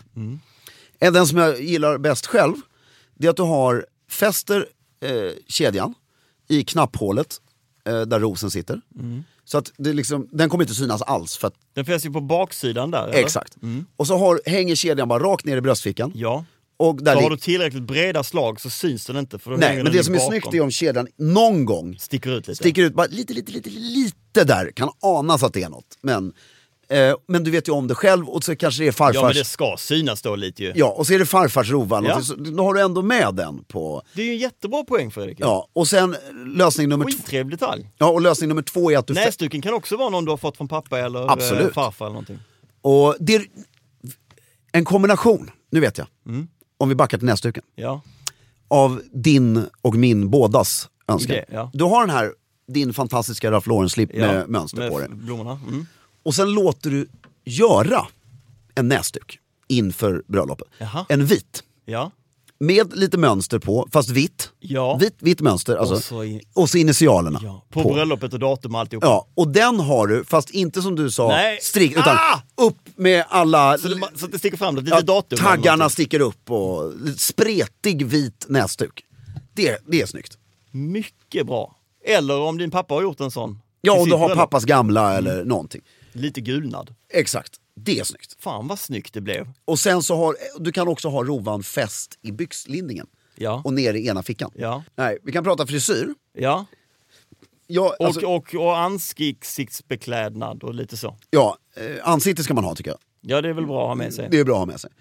Den som jag gillar bäst själv, det är att du fäster kedjan i knapphålet där rosen sitter. Så att det liksom, den kommer inte synas alls. För att, den finns ju på baksidan där. Eller? Exakt. Och så hänger kedjan bara rakt ner i bröstfickan. Ja. Och där så har du tillräckligt breda slag så syns den inte. För då nej, men det som är snyggt är om kedjan någon gång sticker ut bara lite där. Kan anas att det är något. Men du vet ju om det själv och så kanske det är farfars. Ja, men det ska synas då lite ju. Ja, och så är det farfars rova. Ja. Så då har du ändå med den på. Det är ju en jättebra poäng, Fredrik. Ja, och sen lösning nummer 2. Skittrevlig detalj. Ja, och lösning nummer 2 är att du... Näsduken kan också vara någon du har fått från pappa eller farfar eller någonting. Och det är en kombination, nu vet jag. Om vi backar till näsduken. Ja. Av din och min bådas önskan. Okay, ja. Du har den här, din fantastiska Ralph Lauren-slip med mönster på den. Blommorna. Och sen låter du göra en näsduk inför bröllopet. Jaha. En vit. Ja. Med lite mönster på, fast vitt. Ja. Vitt mönster, alltså. Och så initialerna. Ja. På bröllopet och datum och alltihop. Ja, och den har du, fast inte som du sa, strikt, utan upp med alla... Så att det sticker fram lite datum. Taggarna sticker upp och spretig vit näsduk. Det är snyggt. Mycket bra. Eller om din pappa har gjort en sån. Ja, och du har pappas gamla eller någonting. Lite gulnad. Exakt, det är snyggt. Fan vad snyggt det blev. Och sen så du kan också ha rovan fäst i byxlinningen. Ja. Och ner i ena fickan. Ja. Nej, vi kan prata frisyr. Ja. Ja, alltså, och ansiktsbeklädnad och lite så. Ja, ansikte ska man ha tycker jag. Ja, det är väl bra att ha med sig. Det är bra att ha med sig.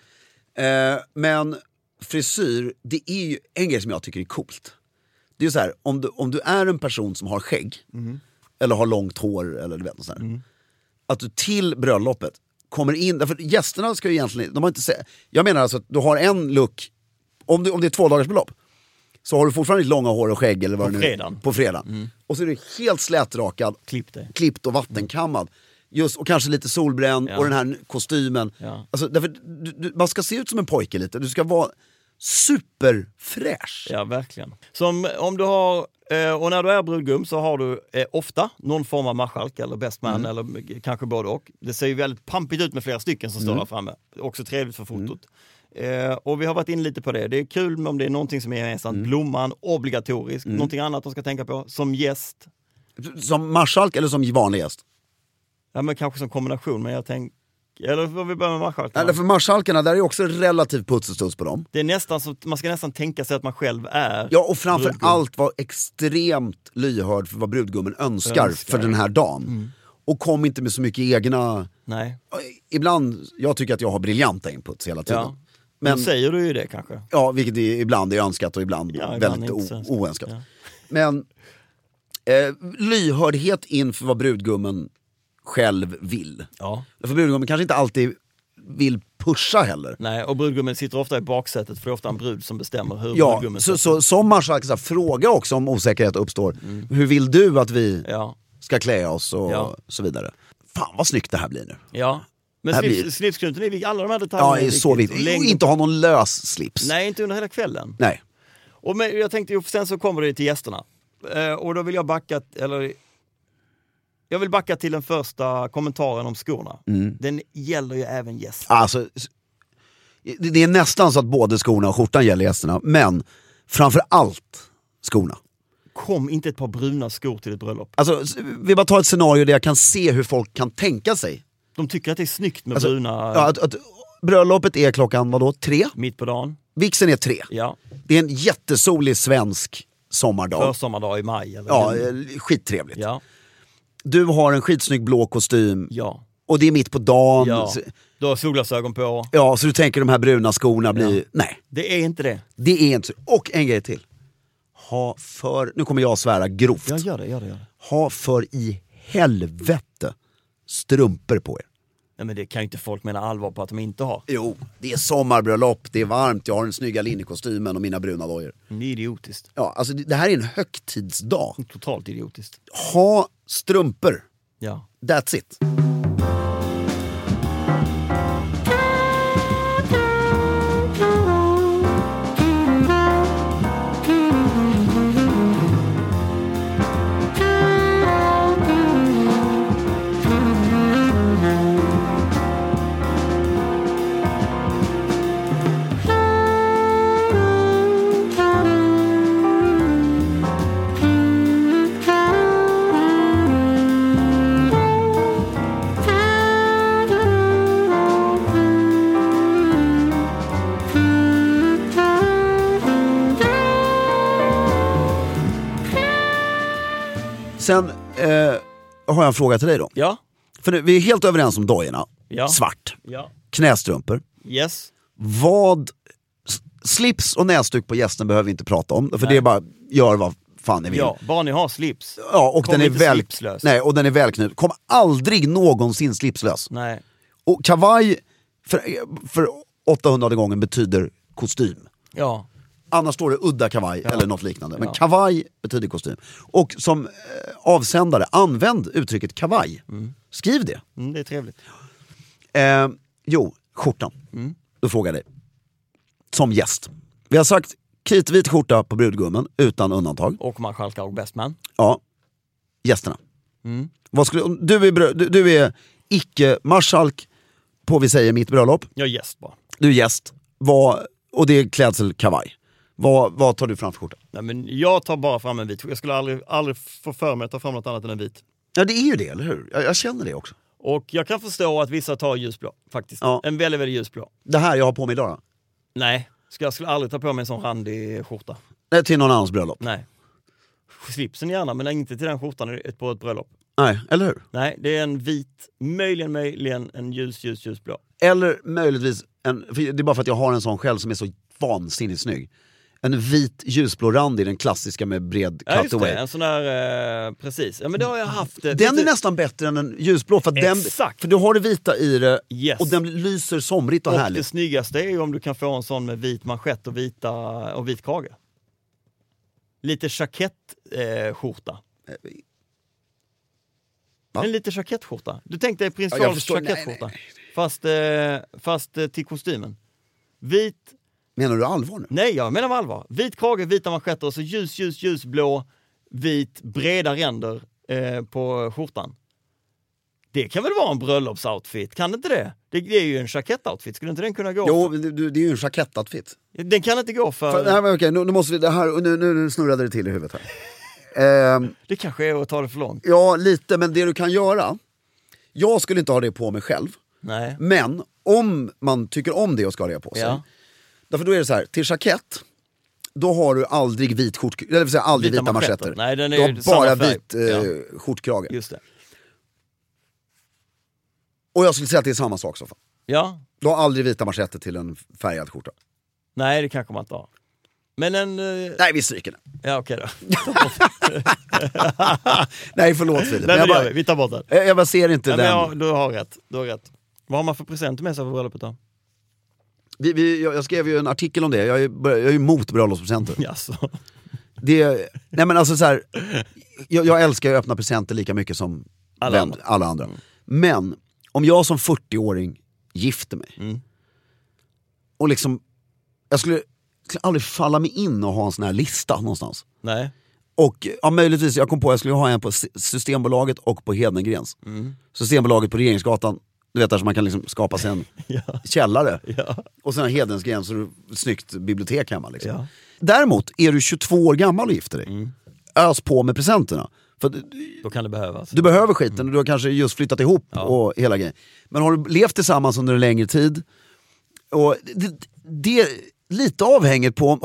Men frisyr, det är ju en grej som jag tycker är coolt. Det är ju så här, om du är en person som har skägg eller har långt hår eller du vet något sånt att du till bröllopet kommer in, därför gästerna ska ju egentligen, de har inte jag menar alltså att du har en look, om det är 2 dagars bröllop så har du fortfarande långa hår och skägg eller vad det nu är, på fredagen. Och så är du helt slätrakad, klippt och vattenkammad. Just, och kanske lite solbränn och den här kostymen. Ja. Alltså, därför, man ska se ut som en pojke lite. Du ska vara superfräsch. Ja, verkligen. Som om du har, och när du är brudgum så har du ofta någon form av marskalk eller best man eller kanske både och. Det ser ju väldigt pampigt ut med flera stycken som står där framme. Också trevligt för fotot. Och vi har varit in lite på det. Det är kul om det är någonting som är gemensamt. Blomman, obligatorisk. Någonting annat de ska tänka på. Som gäst. Som marskalk eller som vanlig gäst? Ja, men kanske som kombination. Men jag tänker... Eller får vi börja med marskalkarna? Eller för marskalkarna, där är också relativt putsstuds på dem. Det är nästan så, man ska nästan tänka sig att man själv är. Ja, och framför allt vara extremt lyhörd för vad brudgummen önskar för den här dagen. Och kom inte med så mycket egna... Nej. Ibland, jag tycker att jag har briljanta inputs hela tiden. Ja. Men säger du ju det kanske? Ja, vilket ibland är önskat och ibland väldigt oönskat. Ja. Men lyhördhet inför vad brudgummen själv vill. Ja. För brudgummen kanske inte alltid vill pusha heller. Nej, och brudgummen sitter ofta i baksätet för det är ofta en brud som bestämmer hur brudgummen så som marskalk, fråga också om osäkerhet uppstår. Hur vill du att vi ska klä oss och så vidare. Fan vad snyggt det här blir nu. Ja, Men slipsknuten är viktig, alla de här detaljerna Ja, det är så viktigt. Och inte ha någon lös slips. Nej, inte under hela kvällen. Nej. Och jag tänkte, sen så kommer det till gästerna. Och då vill jag backa till den första kommentaren om skorna. Den gäller ju även gäster. Alltså, det är nästan så att både skorna och skjortan gäller gästerna. Men framför allt skorna. Kom inte ett par bruna skor till ett bröllop. Alltså, vi bara tar ett scenario där jag kan se hur folk kan tänka sig. De tycker att det är snyggt med bruna... Ja, att bröllopet är klockan, vadå, 3? Mitt på dagen. Vigseln är 3. Ja. Det är en jättesolig svensk sommardag. Försommardag i maj. Eller ja, skittrevligt. Ja. Du har en skitsnygg blå kostym. Ja. Och det är mitt på dagen. Ja. Du har solglasögon på. Ja, så du tänker de här bruna skorna blir... Nej. Det är inte det. Det är inte så. Och en grej till. Nu kommer jag svära grovt. Ja, gör det. Ha för i helvete strumpor på er. Nej, men det kan ju inte folk mena allvar på att de inte har. Jo, det är sommarbröllop, det är varmt, jag har den snygga linnekostymen och mina bruna dojor. Det är idiotiskt. Ja, alltså det här är en högtidsdag. Totalt idiotiskt. Ha strumpor. Ja. That's it. Sen har jag en fråga till dig då. Ja. För nu, vi är helt överens om dojorna. Ja. Svart. Ja. Knästrumpor. Yes. Slips och näsduk på gästen behöver vi inte prata om. För det är bara, gör vad fan ni vill. Ja, bara ni har slips. Ja, och den är slipslös. Nej, och den är välknut. Kom aldrig någonsin slipslös. Nej. Och kavaj för 800 gången betyder kostym. Ja. Annars står det udda kavaj eller något liknande. Men kavaj betyder kostym. Och som avsändare, använd uttrycket kavaj. Skriv det. Det är trevligt. Skjortan. Då frågar jag dig. Som gäst. Vi har sagt kritvit skjorta på brudgummen utan undantag. Och marskalkar och bestman. Ja. Gästerna. Vad skulle, du är icke-marskalk på, vi säger, mitt bröllop. Jag är gäst bara. Du är gäst. Och det är klädsel kavaj. Vad tar du fram för skjorta? Nej, men jag tar bara fram en vit. Jag skulle aldrig få för mig att ta fram något annat än en vit. Ja, det är ju det, eller hur? Jag känner det också. Och jag kan förstå att vissa tar ljusblå, faktiskt. Ja. En väldigt, väldigt ljusblå. Det här jag har på mig idag då? Nej, jag skulle aldrig ta på mig en sån randig skjorta. Nej, till någon annans bröllop? Nej. Slipsen gärna, men inte till den skjortan på ett bröllop. Nej, eller hur? Nej, det är en vit, möjligen en ljusblå. Eller möjligtvis, det är bara för att jag har en sån själv som är så vansinnigt snygg. En vit ljusblå rand i den klassiska med bred cutaway. En sån där, precis. Ja, men det har jag haft. Den är nästan bättre än en ljusblå. För du har det vita i det, och den lyser somrigt och härligt. Och det snyggaste är ju om du kan få en sån med vit manschett och vit krage. Lite jakettskjorta. En lite jakettskjorta. Du tänkte prins Charles jakettskjorta. Fast till kostymen. Vit. Menar du allvar nu? Nej, jag menar allvar. Vit krage, vita manschetter och så ljusblå, vit, breda ränder på skjortan. Det kan väl vara en bröllopsoutfit, kan det inte det? Det är ju en jacettoutfit, skulle inte den kunna gå? Jo, det är ju en jacettoutfit. Den kan inte gå för... Nej, men okej, nu måste vi, det här, nu snurrade det till i huvudet här. Det kanske är att ta det för långt. Ja, lite, men det du kan göra, jag skulle inte ha det på mig själv. Nej. Men om man tycker om det och ska ha det på sig, därför då är det så här, till jackett, då har du aldrig vit skjortkrage, eller vill säga aldrig vita manschetter. Nej, den är du har bara vit skjortkrage. Just det. Och jag skulle säga att det är samma sak så fall. Ja. Du har aldrig vita manschetter till en färgad skjorta. Nej, det kanske man inte har. Men en... Nej, vi stryker den. Ja, okej då. Nej, förlåt Filip. Nej, vi tar bort den. Jag bara ser inte den. Men du har rätt. Vad har man för present med sig för bröllopet då? Jag skrev ju en artikel om det. Jag är emot bröllopspresenter. Jaså. Nej, men alltså så här, jag älskar att öppna presenter lika mycket som alla andra. Men om jag som 40-åring gifter mig och liksom, jag skulle aldrig falla mig in och ha en sån här lista någonstans. Nej. Och möjligtvis, jag kom på att jag skulle ha en på Systembolaget och på Hedengrens. Systembolaget på Regeringsgatan, du vet där som man kan liksom skapa sig en källare. Ja. Och sen Hedengrens och snyggt bibliotek hemma liksom. Ja. Däremot är du 22 år gammal och gifter dig. Ös på med presenterna. För då kan det behövas. Du behöver skiten och du har kanske just flyttat ihop och hela grejen. Men har du levt tillsammans under en längre tid och det är lite avhängigt på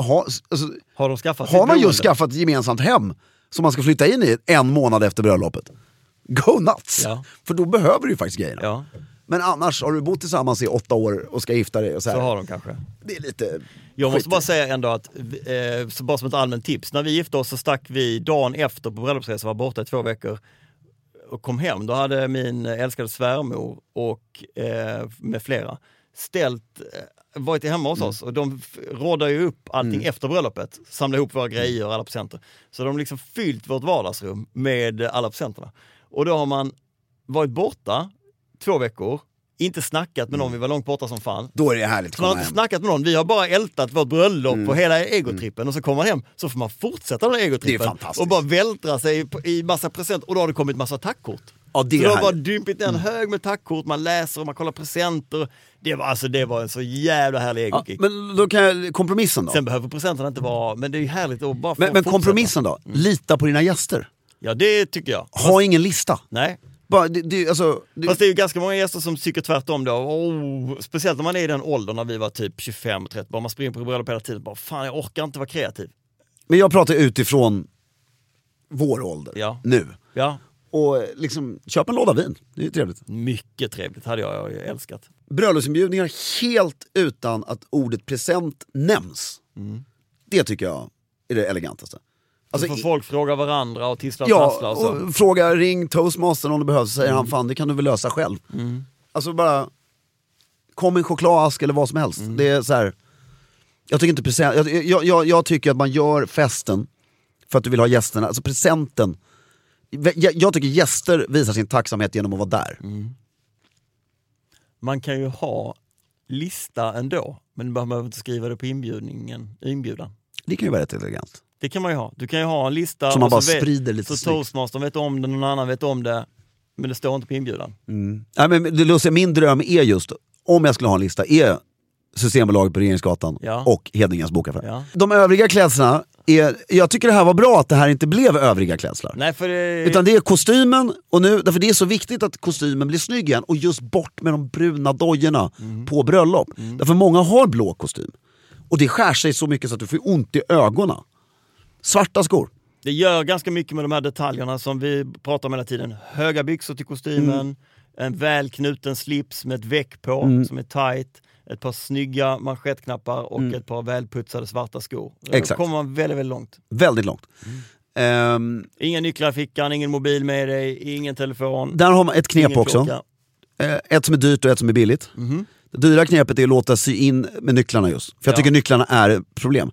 har man just skaffat ett gemensamt hem som man ska flytta in i en månad efter bröllopet. Go nuts! Ja. För då behöver du ju faktiskt grejerna. Ja. Men annars har du bott tillsammans i 8 år och ska gifta dig och så här. Så har de kanske. Det är lite... Jag måste bara säga ändå att, så bara som ett allmänt tips, när vi gifte oss så stack vi dagen efter på bröllopsresan, var borta i 2 veckor och kom hem. Då hade min älskade svärmor och med flera varit hemma hos oss och de rådar ju upp allting efter bröllopet, samla ihop våra grejer och alla presenter. Så de liksom fyllt vårt vardagsrum med alla presenterna. Och då har man varit borta 2 veckor, inte snackat med någon, vi var långt borta som fan. Då är det härligt. Man har inte snackat med någon, vi har bara ältat vårt bröllop på hela egotrippen och så kommer man hem, så får man fortsätta den egotrippen och bara vältra sig i massa present och då har det kommit massa tackkort. Ja, det så då har bara dympit en hög med tackkort, man läser och man kollar presenter. Det var en så jävla härlig egokick. Men då kan jag, kompromissen då? Sen behöver presenterna inte vara, men det är ju härligt att bara få Men kompromissen då? Lita på dina gäster. Ja, det tycker jag. Ha ingen lista. Nej. Fast det är ju ganska många gäster som tycker tvärtom då. Speciellt när man är i den åldern när vi var typ 25-30. Bara man springer på bröllop hela tiden. Bara, fan, jag orkar inte vara kreativ. Men jag pratar utifrån vår ålder nu. Ja. Och liksom, köp en låda vin. Det är trevligt. Mycket trevligt, hade jag älskat. Bröllopsinbjudningar helt utan att ordet present nämns. Det tycker jag är det elegantaste. Alltså, får folk fråga varandra och tissla och tassla och så. Och fråga, ring Toastmastern om det behövs, säger han, fan det kan du väl lösa själv. Alltså bara kom en chokladask eller vad som helst. Det är så här, jag tycker inte present, jag tycker att man gör festen för att du vill ha gästerna, alltså presenten. Jag tycker gäster visar sin tacksamhet genom att vara där. Man kan ju ha lista ändå, men man behöver inte skriva det på inbjudan. Det kan ju vara rätt elegant. Det kan man ju ha. Du kan ju ha en lista som man bara sprider lite. Så Toastmastern vet om det, någon annan vet om det, men det står inte på inbjudan. Ja, men det lustiga, min dröm är just, om jag skulle ha en lista, är Systembolaget på Regeringsgatan och Hedningens bokaffär. Ja. De övriga klädselna jag tycker det här var bra att det här inte blev övriga klädslar. Nej, utan det är kostymen, och nu, därför det är så viktigt att kostymen blir snygg igen, och just bort med de bruna dojorna på bröllop. Därför många har blå kostym. Och det skär sig så mycket så att du får ont i ögonen. Svarta skor. Det gör ganska mycket med de här detaljerna som vi pratar om hela tiden. Höga byxor till kostymen, en välknuten slips med ett väck på som är tight, ett par snygga manschettknappar och ett par välputsade svarta skor. Exakt. Då kommer man väldigt, väldigt långt. Väldigt långt. Inga nycklar i fickan, ingen mobil med dig, ingen telefon. Där har man ett knep också. Ett som är dyrt och ett som är billigt. Det dyra knepet är att låta sy in med nycklarna just. För jag tycker nycklarna är ett problem.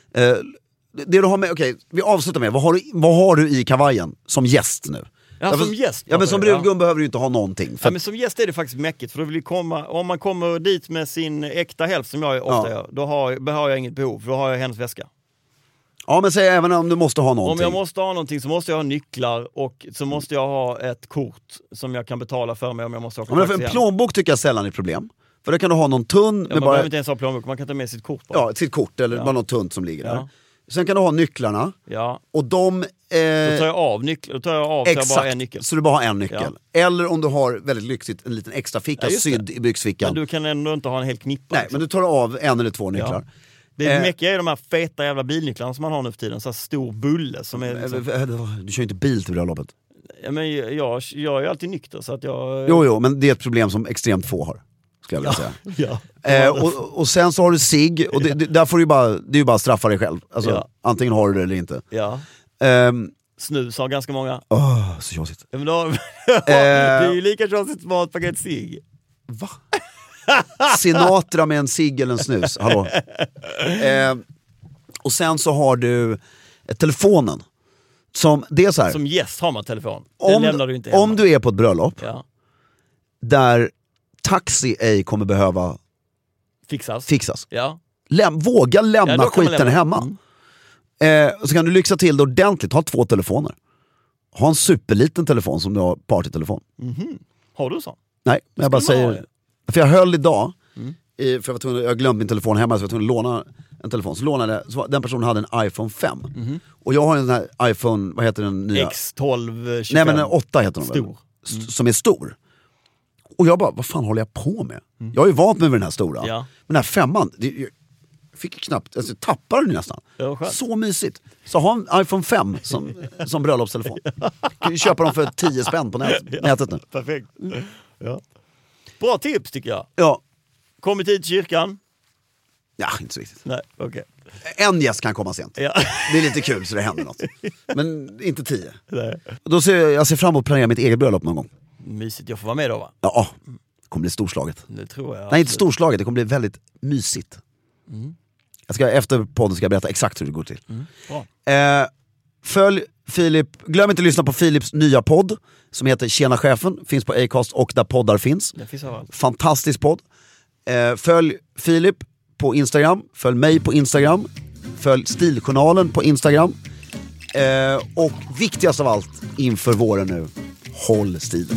Det du har med, vi avslutar med, vad har du i kavajen som gäst nu? Ja, som gäst. Ja, men som brudgum behöver du inte ha någonting. Ja, men som gäst är det faktiskt mäckigt, för då vill ju komma, om man kommer dit med sin äkta hälft som jag ofta gör, då har jag inget behov, för då har jag hennes väska. Ja, men säg även om du måste ha någonting. Om jag måste ha någonting så måste jag ha nycklar, och så måste jag ha ett kort som jag kan betala för mig om jag måste åka. Men för en plånbok tycker jag sällan är ett problem. För då kan du ha någon tunn. Man behöver inte ens ha plånbok, man kan ta med sitt kort bara. Ja, sitt kort eller bara något tunt som ligger där. Sen kan du ha nycklarna. Ja. Och de... Då tar jag av exakt, så jag bara en nyckel. Så du bara har en nyckel. Ja. Eller om du har väldigt lyxigt en liten extra ficka sydd i byxfickan. Men du kan ändå inte ha en hel knippa. Nej, liksom. Men du tar av 1 eller 2 nycklar. Ja. Det mycket är de här feta jävla bilnycklarna som man har nu för tiden. Så här stor bulle som är liksom... Du kör inte bil till bröllopet. Ja, men jag är alltid nykter så att jag... Jo, men det är ett problem som extremt få har. Ska jag vilja säga. Och sen så har du sig, och där får du bara, det är ju bara att straffa dig själv. Alltså, antingen har du det eller inte. Ja. Snus har ganska många. Så tjåsigt. Ja, men det är ju lika tjåsigt som ett paket cigg. Va? Sinatra med en cigg eller en snus. Hallå. Och sen så har du telefonen. Som, det är så här, som gäst har man telefon. Om du är på ett bröllop, där taxi ej kommer behöva fixas. Ja. Våga lämna skiten hemma. Och så kan du lyxa till det ordentligt. Ha 2 telefoner. Ha en superliten telefon som du har partytelefon. Har du så? Nej, men jag bara säger... För jag höll idag, för jag glömde min telefon hemma, så jag var tvungen att låna en telefon. Så den personen hade en iPhone 5. Och jag har en sån här iPhone, vad heter den nya? X12 25. Nej, men 8 heter den. Stor. Som är stor. Och jag bara, vad fan håller jag på med? Jag har ju vant mig med den här stora. Ja. Men den här 5:an, jag fick knappt, alltså tappade den nästan. Så mysigt. Så ha en iPhone 5 som bröllopstelefon. Kan ju köpa dem för 10 spänn på nätet nu. Perfekt. Ja. Bra tips tycker jag. Ja. Kommit hit till kyrkan? Ja, inte så viktigt. Nej, okej. En gäst kan komma sent. Ja. Det är lite kul så det händer något. Men inte 10. Nej. Då jag ser fram emot att planera mitt eget bröllop någon gång. Mysigt, jag får vara med då va? Ja, det kommer bli storslaget. Det tror jag. Nej, inte storslaget, det kommer bli väldigt mysigt. Efter podden ska jag berätta exakt hur det går till. Bra. Följ Filip, glöm inte att lyssna på Filips nya podd som heter Tjena chefen, finns på Acast och där poddar finns. Det finns överallt. Fantastisk podd. Följ Filip på Instagram, följ mig på Instagram, följ Stiljournalen på Instagram. Och viktigast av allt inför våren nu, håll stilen.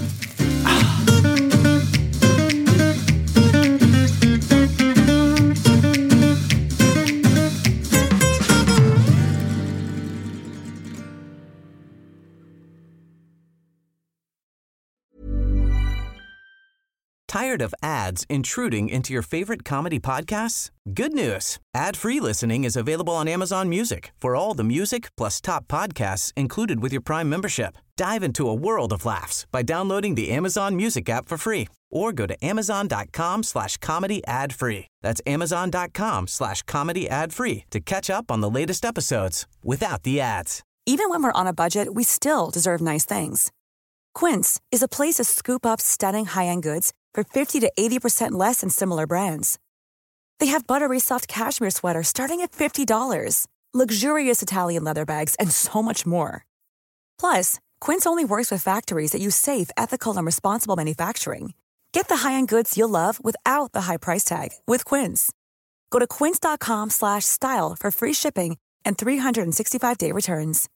Tired of ads intruding into your favorite comedy podcasts? Good news. Ad-free listening is available on Amazon Music for all the music plus top podcasts included with your Prime membership. Dive into a world of laughs by downloading the Amazon Music app for free or go to amazon.com/comedy ad-free. That's amazon.com/comedy ad-free to catch up on the latest episodes without the ads. Even when we're on a budget, we still deserve nice things. Quince is a place to scoop up stunning high-end goods for 50 to 80% less than similar brands. They have buttery soft cashmere sweaters starting at $50, luxurious Italian leather bags, and so much more. Plus, Quince only works with factories that use safe, ethical, and responsible manufacturing. Get the high-end goods you'll love without the high price tag with Quince. Go to quince.com/style for free shipping and 365-day returns.